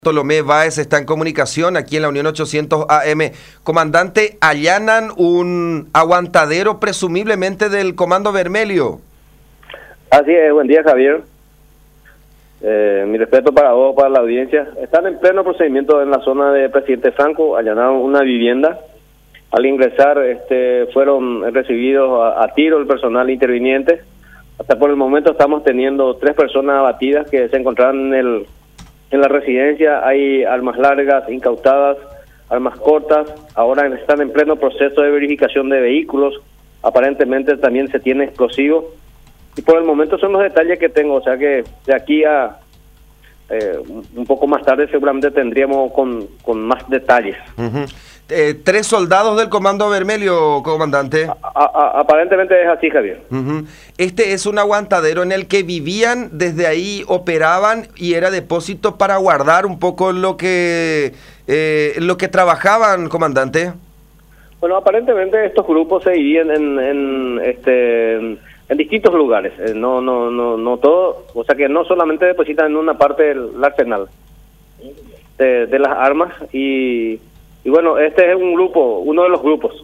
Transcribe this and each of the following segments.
Bartolomé Báez está en comunicación aquí en la Unión 800 AM. Comandante, allanan un aguantadero presumiblemente del Comando Vermelho. Así es, buen día Javier. Mi respeto para vos, para la audiencia. Están en pleno procedimiento en la zona de Presidente Franco, allanaron una vivienda. Al ingresar fueron recibidos a tiro el personal interviniente. Hasta por el momento estamos teniendo 3 personas abatidas que se encontraban en la residencia. Hay armas largas incautadas, armas cortas. Ahora están en pleno proceso de verificación de vehículos. Aparentemente también se tiene explosivos. Y por el momento son los detalles que tengo. O sea que de aquí a un poco más tarde seguramente tendríamos con más detalles. 3 soldados del Comando Vermelho, comandante. Aparentemente es así, Javier. Este es un aguantadero en el que vivían, desde ahí operaban y era depósito para guardar un poco lo que trabajaban, comandante. Bueno, aparentemente estos grupos se dividen en distintos lugares. No todo, o sea que no solamente depositan en una parte del arsenal de las armas y bueno, este es un grupo, uno de los grupos.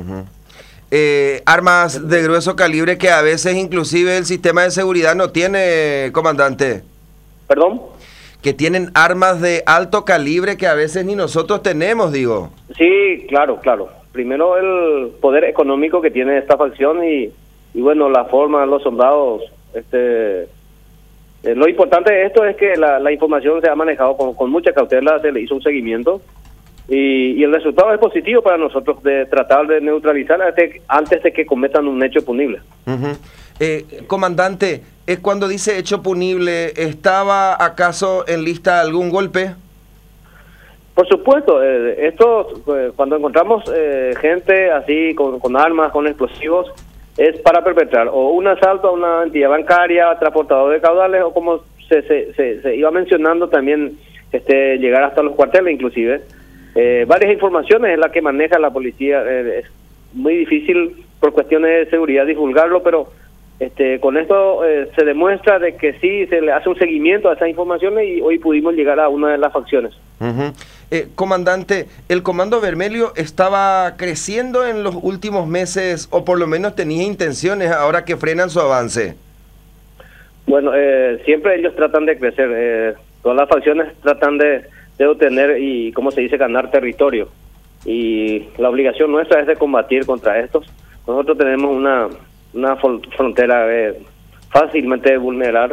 Armas de grueso calibre que a veces inclusive el sistema de seguridad no tiene, comandante. ¿Perdón? Que tienen armas de alto calibre que a veces ni nosotros tenemos, digo. Sí, claro. Primero el poder económico que tiene esta facción y bueno, la forma de los soldados. Lo importante de esto es que la información se ha manejado con mucha cautela, se le hizo un seguimiento. Y el resultado es positivo para nosotros de tratar de neutralizar antes de que cometan un hecho punible. Comandante, cuando dice hecho punible, ¿estaba acaso en lista algún golpe? Por supuesto, cuando encontramos gente así con armas, con explosivos, es para perpetrar o un asalto a una entidad bancaria, transportador de caudales o como se iba mencionando también llegar hasta los cuarteles inclusive. Varias informaciones en las que maneja la policía. Es muy difícil por cuestiones de seguridad divulgarlo, pero con esto se demuestra de que sí se le hace un seguimiento a esas informaciones y hoy pudimos llegar a una de las facciones. Comandante, ¿el Comando Vermelho estaba creciendo en los últimos meses o por lo menos tenía intenciones ahora que frenan su avance? Bueno, siempre ellos tratan de crecer. Todas las facciones tratan de obtener y, como se dice, ganar territorio. Y la obligación nuestra es de combatir contra estos. Nosotros tenemos una frontera fácilmente de vulnerar.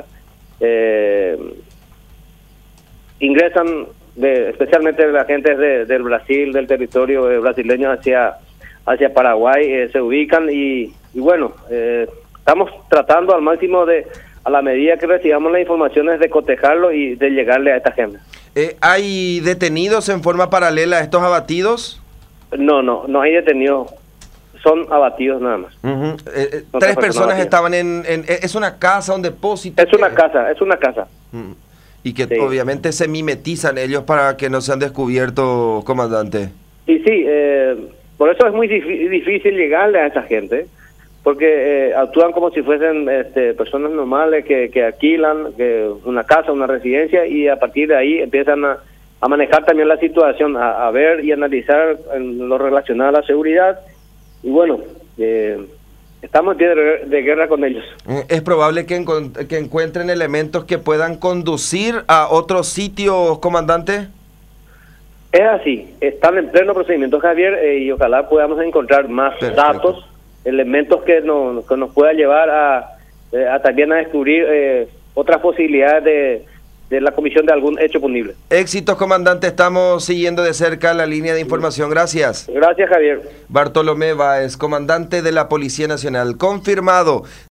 Ingresan especialmente la gente del Brasil, del territorio brasileño hacia Paraguay, se ubican y bueno, estamos tratando al máximo a la medida que recibamos las informaciones de cotejarlo y de llegarle a esta gente. ¿Hay detenidos en forma paralela a estos abatidos? No hay detenidos, son abatidos nada más. 3 personas estaban ¿es una casa, un depósito? Es una casa. Y que sí, obviamente se mimetizan ellos para que no sean descubiertos, comandante. Y sí, por eso es muy difícil llegarle a esa gente, porque actúan como si fuesen personas normales que alquilan una casa, una residencia, y a partir de ahí empiezan a manejar también la situación, a ver y analizar en lo relacionado a la seguridad. Y bueno, estamos en pie de guerra con ellos. ¿Es probable que encuentren elementos que puedan conducir a otros sitios, comandante? Es así, están en pleno procedimiento, Javier, y ojalá podamos encontrar más datos, elementos que nos puedan llevar a también a descubrir otras posibilidades de la comisión de algún hecho punible. Éxitos, comandante, estamos siguiendo de cerca la línea de información. Gracias. Gracias, Javier. Bartolomé Báez, comandante de la Policía Nacional, confirmado.